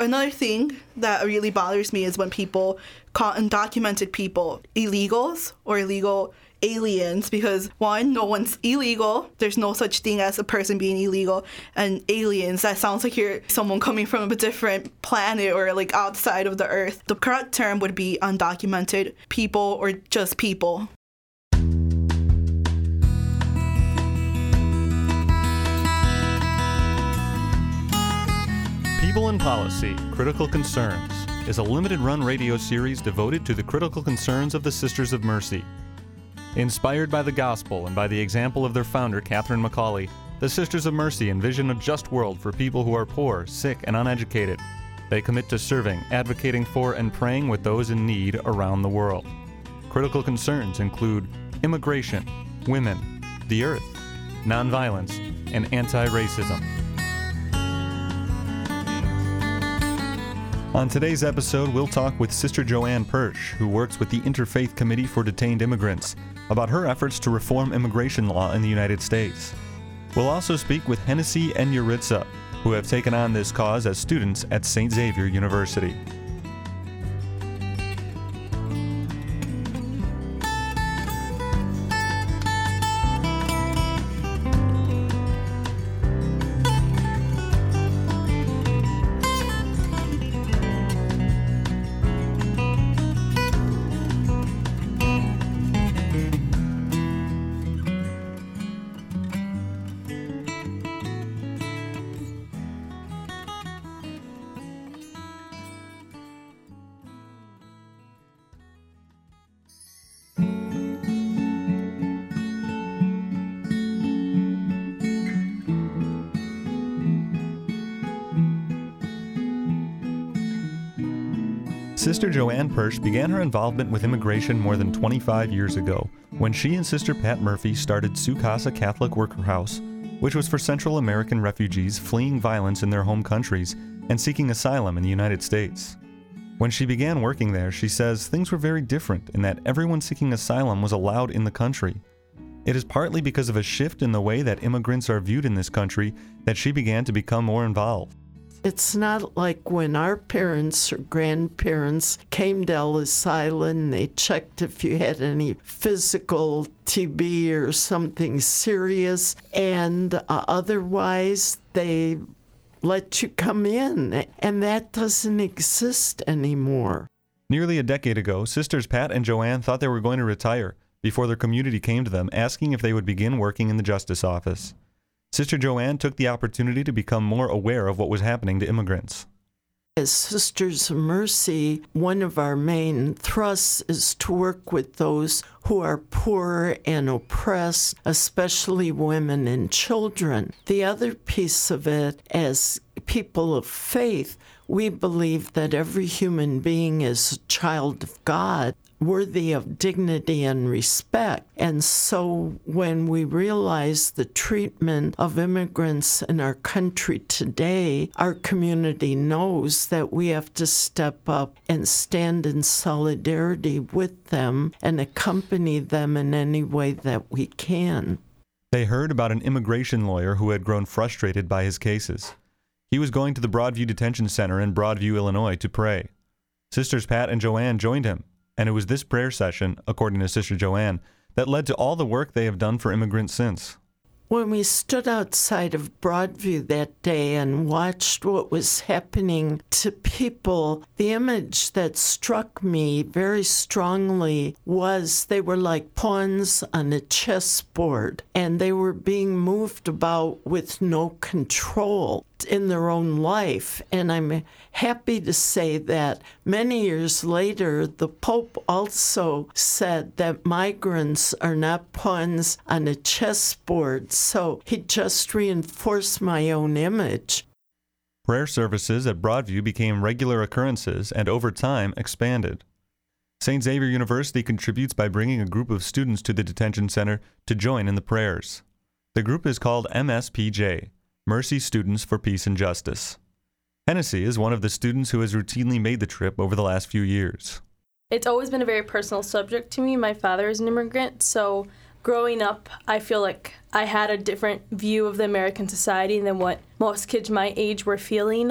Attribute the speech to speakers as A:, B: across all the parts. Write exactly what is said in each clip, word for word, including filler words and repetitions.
A: Another thing that really bothers me is when people call undocumented people illegals or illegal aliens, because one, no one's illegal. There's no such thing as a person being illegal. And aliens, that sounds like you're someone coming from a different planet or like outside of the earth. The correct term would be undocumented people or just people.
B: People in Policy, Critical Concerns is a limited-run radio series devoted to the critical concerns of the Sisters of Mercy. Inspired by the gospel and by the example of their founder, Catherine McAuley, the Sisters of Mercy envision a just world for people who are poor, sick, and uneducated. They commit to serving, advocating for, and praying with those in need around the world. Critical concerns include immigration, women, the earth, nonviolence, and anti-racism. On today's episode, we'll talk with Sister Joanne Persch, who works with the Interfaith Committee for Detained Immigrants, about her efforts to reform immigration law in the United States. We'll also speak with Hennessy and Yuritsa, who have taken on this cause as students at Saint Xavier University. Sister Joanne Persch began her involvement with immigration more than twenty-five years ago, when she and Sister Pat Murphy started Su Casa Catholic Worker House, which was for Central American refugees fleeing violence in their home countries and seeking asylum in the United States. When she began working there, she says things were very different in that everyone seeking asylum was allowed in the country. It is partly because of a shift in the way that immigrants are viewed in this country that she began to become more involved.
C: It's not like when our parents or grandparents came to Ellis Island and they checked if you had any physical T B or something serious, and uh, otherwise they let you come in, and that doesn't exist anymore.
B: Nearly a decade ago, Sisters Pat and Joanne thought they were going to retire before their community came to them asking if they would begin working in the Justice Office. Sister Joanne took the opportunity to become more aware of what was happening to immigrants.
C: As Sisters of Mercy, one of our main thrusts is to work with those who are poor and oppressed, especially women and children. The other piece of it, as people of faith, we believe that every human being is a child of God, worthy of dignity and respect. And so when we realize the treatment of immigrants in our country today, our community knows that we have to step up and stand in solidarity with them and accompany them in any way that we can.
B: They heard about an immigration lawyer who had grown frustrated by his cases. He was going to the Broadview Detention Center in Broadview, Illinois, to pray. Sisters Pat and Joanne joined him, and it was this prayer session, according to Sister Joanne, that led to all the work they have done for immigrants since.
C: When we stood outside of Broadview that day and watched what was happening to people, the image that struck me very strongly was they were like pawns on a chessboard, and they were being moved about with no control in their own life. And I'm happy to say that many years later, the Pope also said that migrants are not pawns on a chessboard. So he just reinforced my own image.
B: Prayer services at Broadview became regular occurrences and over time expanded. Saint Xavier University contributes by bringing a group of students to the detention center to join in the prayers. The group is called M S P J, Mercy Students for Peace and Justice. Hennessy is one of the students who has routinely made the trip over the last few years.
D: It's always been a very personal subject to me. My father is an immigrant, so growing up, I feel like I had a different view of the American society than what most kids my age were feeling.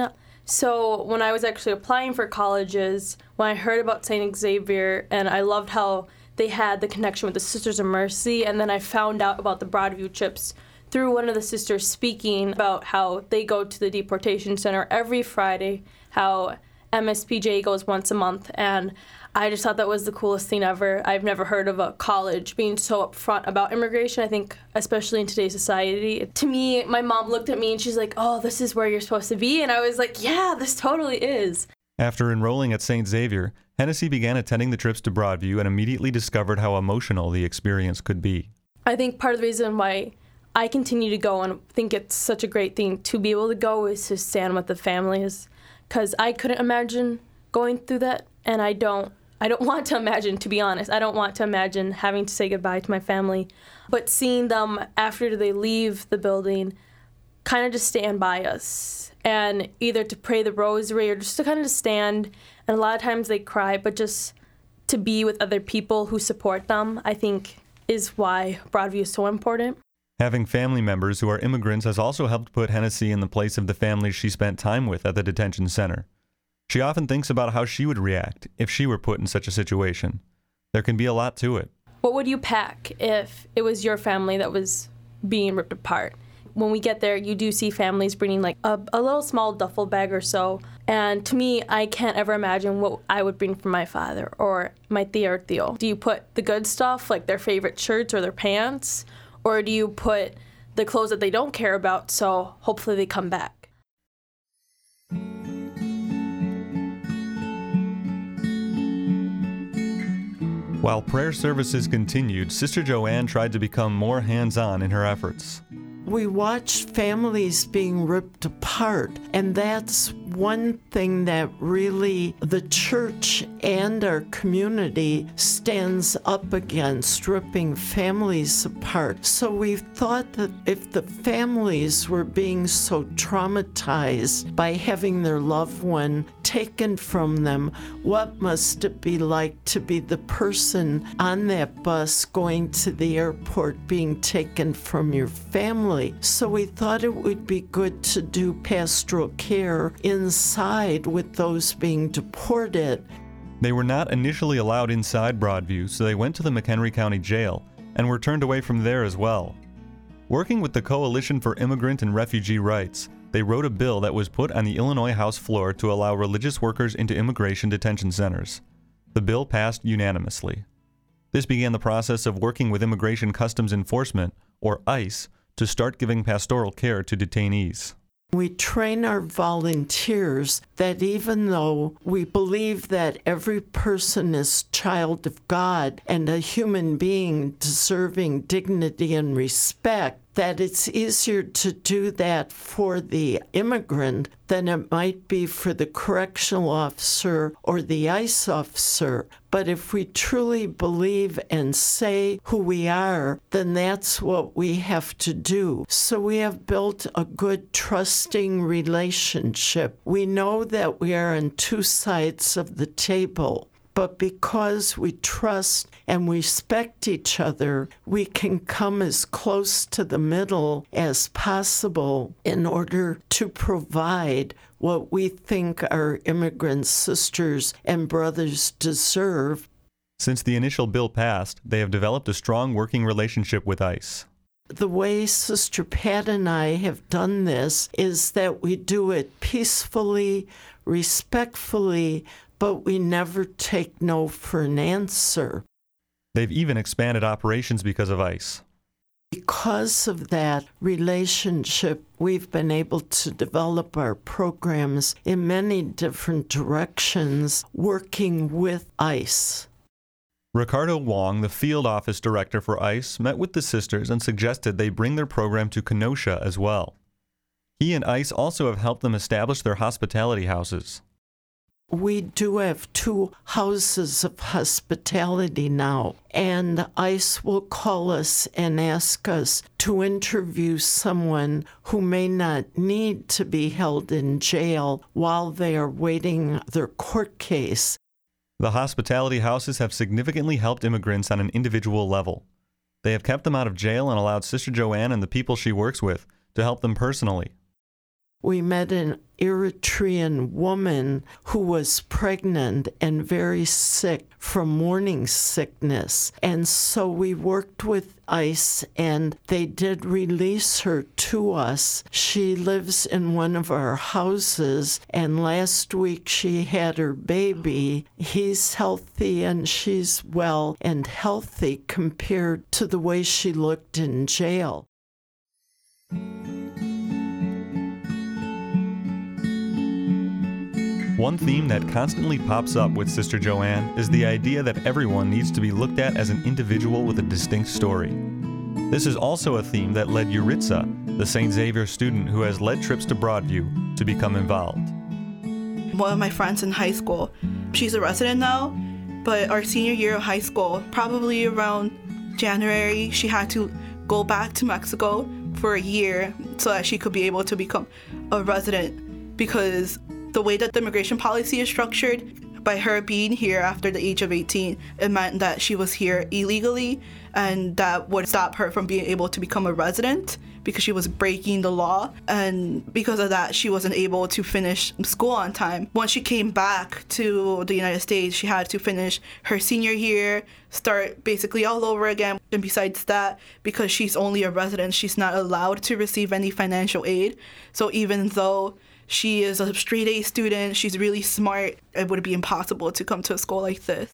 D: So when I was actually applying for colleges, when I heard about Saint Xavier, and I loved how they had the connection with the Sisters of Mercy, and then I found out about the Broadview trips through one of the sisters speaking about how they go to the deportation center every Friday, how M S P J goes once a month, and I just thought that was the coolest thing ever. I've never heard of a college being so upfront about immigration, I think, especially in today's society. To me, my mom looked at me and she's like, oh, this is where you're supposed to be, and I was like, yeah, this totally is.
B: After enrolling at Saint Xavier, Hennessy began attending the trips to Broadview and immediately discovered how emotional the experience could be.
D: I think part of the reason why I continue to go and think it's such a great thing to be able to go is to stand with the families, because I couldn't imagine going through that, and I don't I don't want to imagine, to be honest. I don't want to imagine having to say goodbye to my family. But seeing them after they leave the building kind of just stand by us, and either to pray the rosary or just to kind of stand, and a lot of times they cry, but just to be with other people who support them, I think is why Broadview is so important.
B: Having family members who are immigrants has also helped put Hennessy in the place of the families she spent time with at the detention center. She often thinks about how she would react if she were put in such a situation. There can be a lot to it.
D: What would you pack if it was your family that was being ripped apart? When we get there, you do see families bringing like a, a little small duffel bag or so. And to me, I can't ever imagine what I would bring for my father or my tia or Theo. Do you put the good stuff, like their favorite shirts or their pants? Or do you put the clothes that they don't care about, so hopefully they come back?
B: While prayer services continued, Sister Joanne tried to become more hands-on in her efforts.
C: We watched families being ripped apart, and that's one thing that really the church and our community stands up against, ripping families apart. So we thought that if the families were being so traumatized by having their loved one taken from them, what must it be like to be the person on that bus going to the airport being taken from your family? So we thought it would be good to do pastoral care inside with those being deported.
B: They were not initially allowed inside Broadview, so they went to the McHenry County Jail and were turned away from there as well. Working with the Coalition for Immigrant and Refugee Rights, they wrote a bill that was put on the Illinois House floor to allow religious workers into immigration detention centers. The bill passed unanimously. This began the process of working with Immigration Customs Enforcement, or ICE, to start giving pastoral care to detainees.
C: We train our volunteers that even though we believe that every person is a child of God and a human being deserving dignity and respect, that it's easier to do that for the immigrant than it might be for the correctional officer or the ICE officer. But if we truly believe and say who we are, then that's what we have to do. So we have built a good, trusting relationship. We know that we are on two sides of the table. But because we trust and respect each other, we can come as close to the middle as possible in order to provide what we think our immigrant sisters and brothers deserve.
B: Since the initial bill passed, they have developed a strong working relationship with ICE.
C: The way Sister Pat and I have done this is that we do it peacefully, respectfully, but we never take no for an answer.
B: They've even expanded operations because of ICE.
C: Because of that relationship, we've been able to develop our programs in many different directions, working with ICE.
B: Ricardo Wong, the field office director for ICE, met with the sisters and suggested they bring their program to Kenosha as well. He and ICE also have helped them establish their hospitality houses.
C: We do have two houses of hospitality now, and ICE will call us and ask us to interview someone who may not need to be held in jail while they are waiting their court case.
B: The hospitality houses have significantly helped immigrants on an individual level. They have kept them out of jail and allowed Sister Joanne and the people she works with to help them personally.
C: We met an Eritrean woman who was pregnant and very sick from morning sickness. And so we worked with ICE and they did release her to us. She lives in one of our houses, and last week she had her baby. He's healthy and she's well and healthy compared to the way she looked in jail.
B: One theme that constantly pops up with Sister Joanne is the idea that everyone needs to be looked at as an individual with a distinct story. This is also a theme that led Yuritsa, the Saint Xavier student who has led trips to Broadview, to become involved.
A: One of my friends in high school, she's a resident now, but our senior year of high school, probably around January, she had to go back to Mexico for a year so that she could be able to become a resident, because the way that the immigration policy is structured, by her being here after the age of eighteen, it meant that she was here illegally, and that would stop her from being able to become a resident because she was breaking the law. And because of that, she wasn't able to finish school on time. Once she came back to the United States, she had to finish her senior year, start basically all over again. And besides that, because she's only a resident, she's not allowed to receive any financial aid. So even though she is a straight A student, she's really smart, it would be impossible to come to a school like this.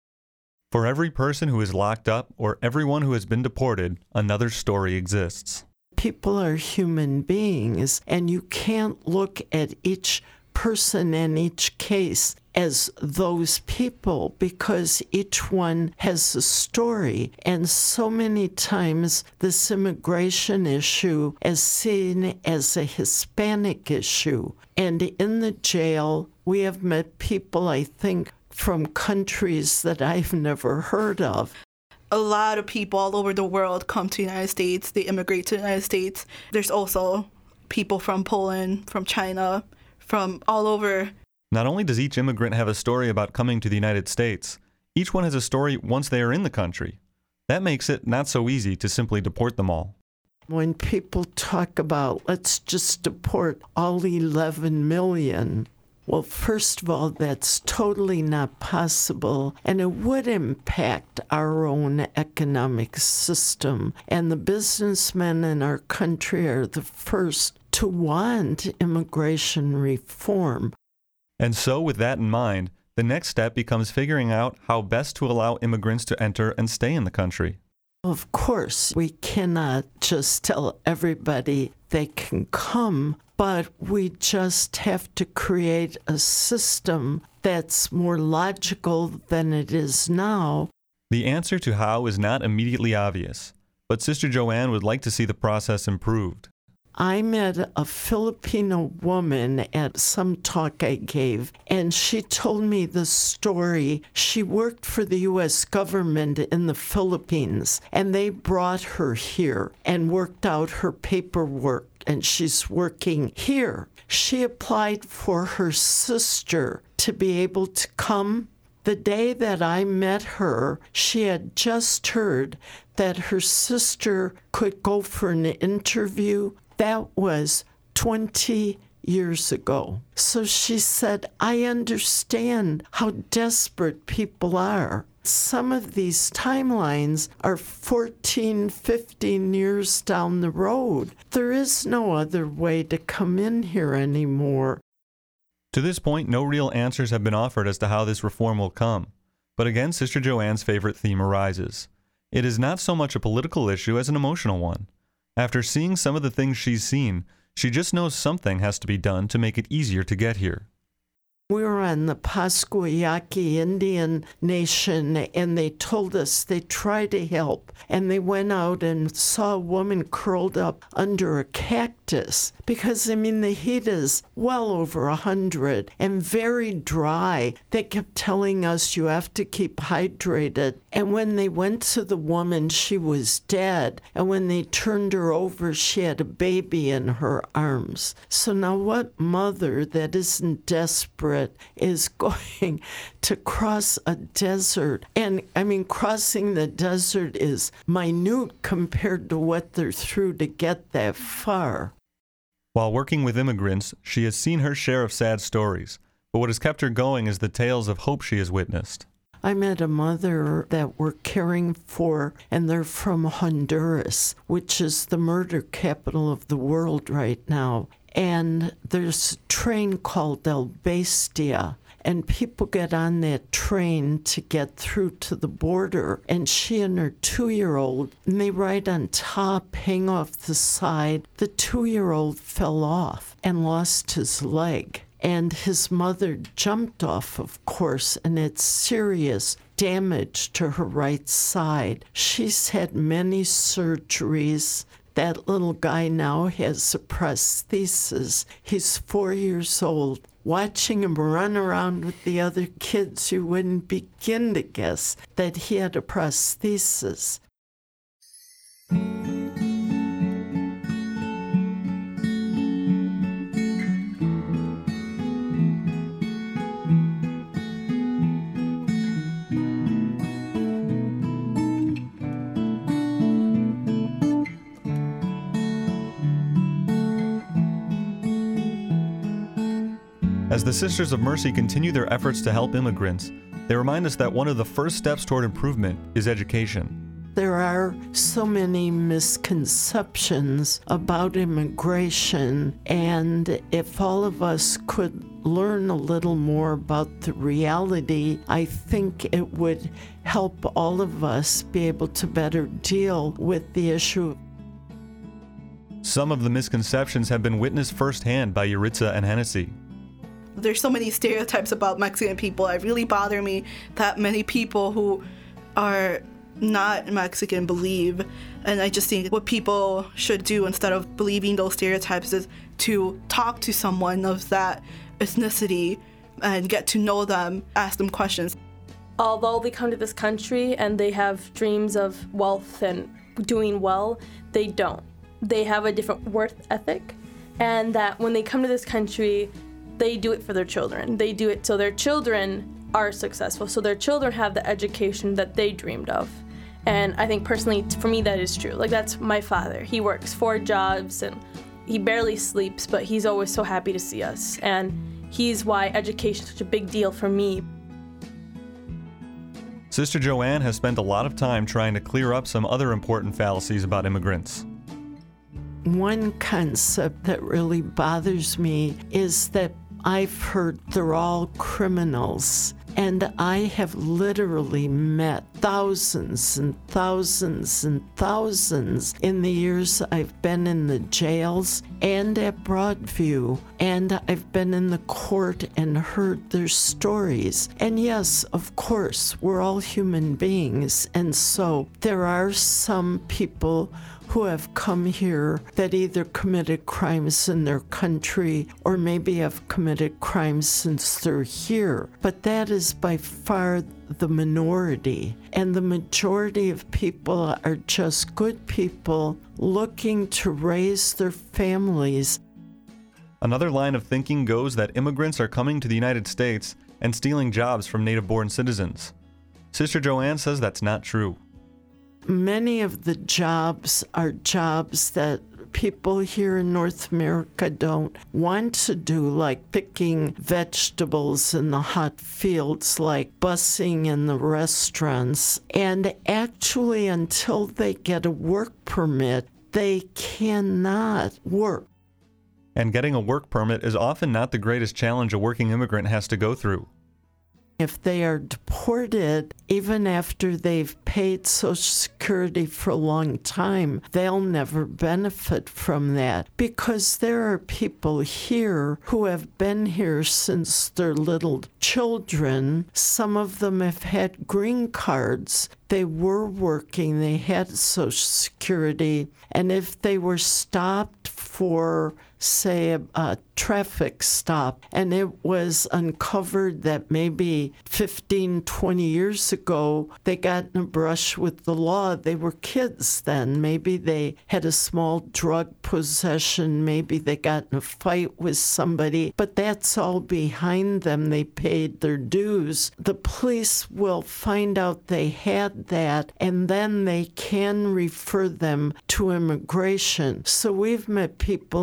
B: For every person who is locked up or everyone who has been deported, another story exists.
C: People are human beings, and you can't look at each person and each case as those people, because each one has a story. And so many times this immigration issue is seen as a Hispanic issue. And in the jail, we have met people, I think, from countries that I've never heard of.
A: A lot of people all over the world come to the United States. They immigrate to the United States. There's also people from Poland, from China, from all over.
B: Not only does each immigrant have a story about coming to the United States, each one has a story once they are in the country. That makes it not so easy to simply deport them all.
C: When people talk about, let's just deport all eleven million, well, first of all, that's totally not possible, and it would impact our own economic system. And the businessmen in our country are the first to want immigration reform.
B: And so, with that in mind, the next step becomes figuring out how best to allow immigrants to enter and stay in the country.
C: Of course, we cannot just tell everybody they can come, but we just have to create a system that's more logical than it is now.
B: The answer to how is not immediately obvious, but Sister Joanne would like to see the process improved.
C: I met a Filipino woman at some talk I gave, and she told me the story. She worked for the U S government in the Philippines, and they brought her here and worked out her paperwork, and she's working here. She applied for her sister to be able to come. The day that I met her, she had just heard that her sister could go for an interview. That was twenty years ago. So she said, I understand how desperate people are. Some of these timelines are fourteen, fifteen years down the road. There is no other way to come in here anymore.
B: To this point, no real answers have been offered as to how this reform will come. But again, Sister Joanne's favorite theme arises. It is not so much a political issue as an emotional one. After seeing some of the things she's seen, she just knows something has to be done to make it easier to get here.
C: We were on the Pascua Yaqui Indian Nation, and they told us they tried to help. And they went out and saw a woman curled up under a cactus. Because, I mean, the heat is well over a hundred and very dry. They kept telling us you have to keep hydrated. And when they went to the woman, she was dead. And when they turned her over, she had a baby in her arms. So now what mother that isn't desperate is going to cross a desert? And I mean, crossing the desert is minute compared to what they're through to get that far.
B: While working with immigrants, she has seen her share of sad stories, but what has kept her going is the tales of hope she has witnessed.
C: I met a mother that we're caring for, and they're from Honduras, which is the murder capital of the world right now. And there's a train called El Bestia, and people get on that train to get through to the border. And she and her two-year-old, and they ride on top, hang off the side. The two-year-old fell off and lost his leg. And his mother jumped off, of course, and it's serious damage to her right side. She's had many surgeries. That little guy now has a prosthesis. He's four years old. Watching him run around with the other kids, you wouldn't begin to guess that he had a prosthesis.
B: As the Sisters of Mercy continue their efforts to help immigrants, they remind us that one of the first steps toward improvement is education.
C: There are so many misconceptions about immigration, and if all of us could learn a little more about the reality, I think it would help all of us be able to better deal with the issue.
B: Some of the misconceptions have been witnessed firsthand by Yaritza and Hennessy.
A: There's so many stereotypes about Mexican people. It really bother me that many people who are not Mexican believe. And I just think what people should do instead of believing those stereotypes is to talk to someone of that ethnicity and get to know them, ask them questions.
D: Although they come to this country and they have dreams of wealth and doing well, they don't. They have a different work ethic, and that when they come to this country, they do it for their children. They do it so their children are successful, so their children have the education that they dreamed of. And I think personally, for me, that is true. Like, that's my father. He works four jobs and he barely sleeps, but he's always so happy to see us. And he's why education is such a big deal for me.
B: Sister Joanne has spent a lot of time trying to clear up some other important fallacies about immigrants.
C: One concept that really bothers me is that I've heard they're all criminals, and I have literally met thousands and thousands and thousands in the years I've been in the jails and at Broadview, and I've been in the court and heard their stories. And yes, of course, we're all human beings, and so there are some people who have come here that either committed crimes in their country or maybe have committed crimes since they're here. But that is by far the minority. And the majority of people are just good people looking to raise their families.
B: Another line of thinking goes that immigrants are coming to the United States and stealing jobs from native-born citizens. Sister Joanne says that's not true.
C: Many of the jobs are jobs that people here in North America don't want to do, like picking vegetables in the hot fields, like busing in the restaurants. And actually, until they get a work permit, they cannot work.
B: And getting a work permit is often not the greatest challenge a working immigrant has to go through.
C: If they are deported, even after they've paid Social Security for a long time, they'll never benefit from that, because there are people here who have been here since they're little children. Some of them have had green cards. They were working, they had Social Security, and if they were stopped for, say, a, a traffic stop, and it was uncovered that maybe fifteen, twenty years ago they got in a brush with the law. They were kids then. Maybe they had a small drug possession. Maybe they got in a fight with somebody, but that's all behind them. They paid their dues. The police will find out they had that, and then they can refer them to immigration. So we've met people in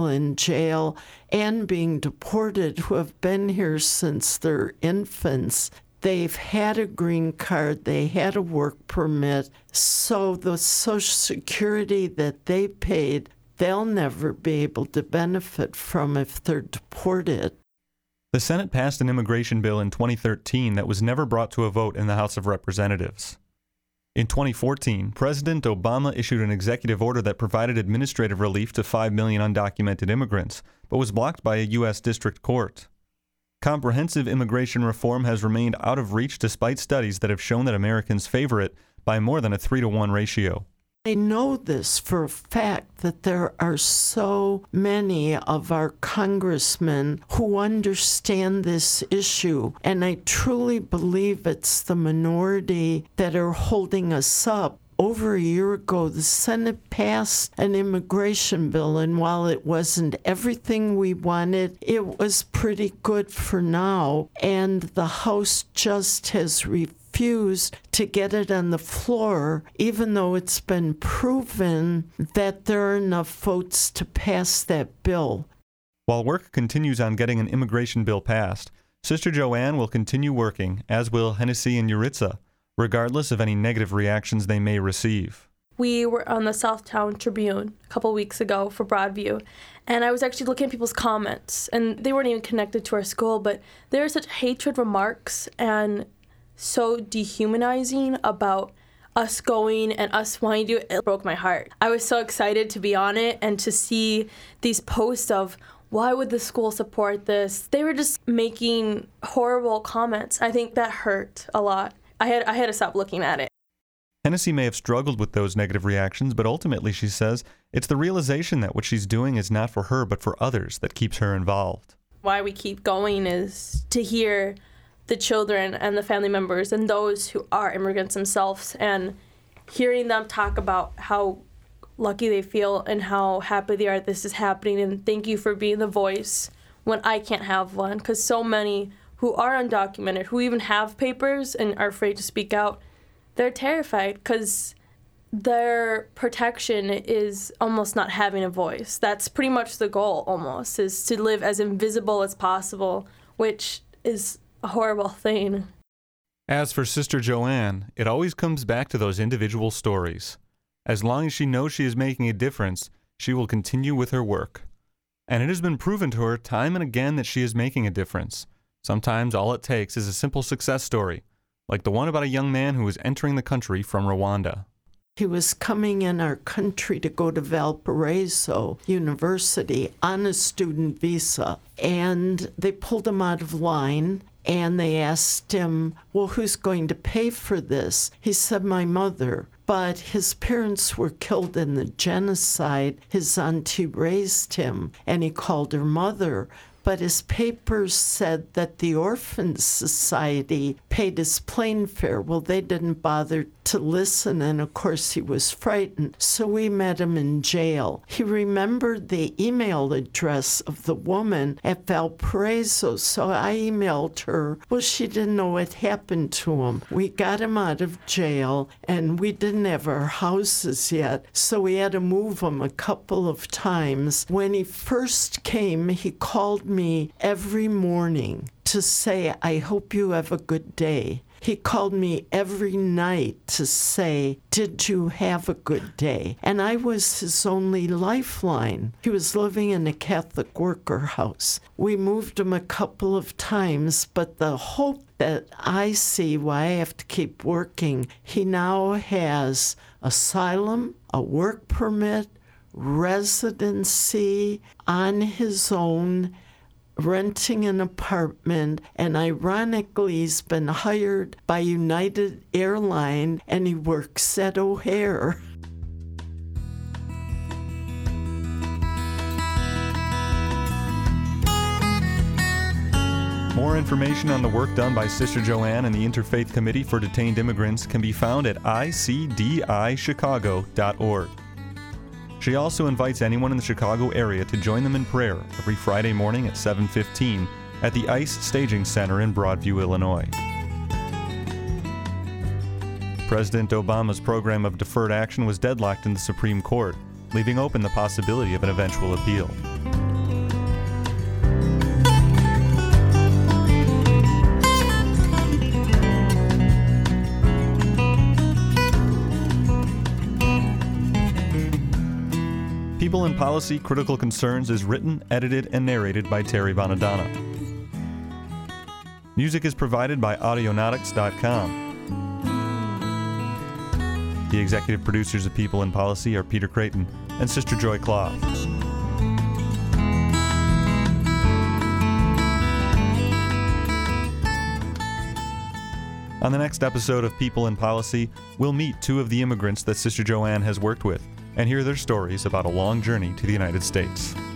C: jail and being deported who have been here since they're infants. They've had a green card, they had a work permit, so the Social Security that they paid, they'll never be able to benefit from if they're deported.
B: The Senate passed an immigration bill in twenty thirteen that was never brought to a vote in the House of Representatives. In twenty fourteen, President Obama issued an executive order that provided administrative relief to five million undocumented immigrants, but was blocked by a U S district court. Comprehensive immigration reform has remained out of reach despite studies that have shown that Americans favor it by more than a three to one ratio.
C: I know this for a fact that there are so many of our congressmen who understand this issue, and I truly believe it's the minority that are holding us up. Over a year ago, the Senate passed an immigration bill, and while it wasn't everything we wanted, it was pretty good for now, and the House just has refused refused to get it on the floor, even though it's been proven that there are enough votes to pass that bill.
B: While work continues on getting an immigration bill passed, Sister Joanne will continue working, as will Hennessy and Yuritsa, regardless of any negative reactions they may receive.
D: We were on the Southtown Tribune a couple weeks ago for Broadview, and I was actually looking at people's comments, and they weren't even connected to our school, but there were such hatred remarks and so dehumanizing about us going and us wanting to do it. It broke my heart. I was so excited to be on it and to see these posts of, why would the school support this? They were just making horrible comments. I think that hurt a lot. I had I had to stop looking at it.
B: Hennessy may have struggled with those negative reactions, but ultimately, she says, it's the realization that what she's doing is not for her, but for others that keeps her involved.
D: Why we keep going is to hear the children and the family members and those who are immigrants themselves, and hearing them talk about how lucky they feel and how happy they are this is happening, and thank you for being the voice when I can't have one, because so many who are undocumented, who even have papers and are afraid to speak out, they're terrified because their protection is almost not having a voice. That's pretty much the goal, almost, is to live as invisible as possible, which is a horrible thing.
B: As for Sister Joanne, it always comes back to those individual stories. As long as she knows she is making a difference, she will continue with her work. And it has been proven to her time and again that she is making a difference. Sometimes all it takes is a simple success story, like the one about a young man who was entering the country from Rwanda.
C: He was coming in our country to go to Valparaiso University on a student visa, and they pulled him out of line, and they asked him, well, who's going to pay for this? He said, my mother. But his parents were killed in the genocide. His auntie raised him, and he called her mother. But his papers said that the Orphan Society paid his plane fare. Well, they didn't bother to listen, and of course he was frightened. So we met him in jail. He remembered the email address of the woman at Valparaiso, so I emailed her. Well, she didn't know what happened to him. We got him out of jail, and we didn't have our houses yet, so we had to move him a couple of times. When he first came, he called me every morning to say, I hope you have a good day. He called me every night to say, did you have a good day? And I was his only lifeline. He was living in a Catholic worker house. We moved him a couple of times, but the hope that I see why I have to keep working, he now has asylum, a work permit, residency on his own, renting an apartment, and ironically he's been hired by United Airlines and he works at O'Hare.
B: More information on the work done by Sister Joanne and the Interfaith Committee for Detained Immigrants can be found at I C D I chicago dot org. She also invites anyone in the Chicago area to join them in prayer every Friday morning at seven fifteen at the ICE Staging Center in Broadview, Illinois. President Obama's program of deferred action was deadlocked in the Supreme Court, leaving open the possibility of an eventual appeal. People in Policy Critical Concerns is written, edited, and narrated by Terry Bonadonna. Music is provided by Audionautics dot com. The executive producers of People in Policy are Peter Creighton and Sister Joy Clough. On the next episode of People in Policy, we'll meet two of the immigrants that Sister Joanne has worked with and hear their stories about a long journey to the United States.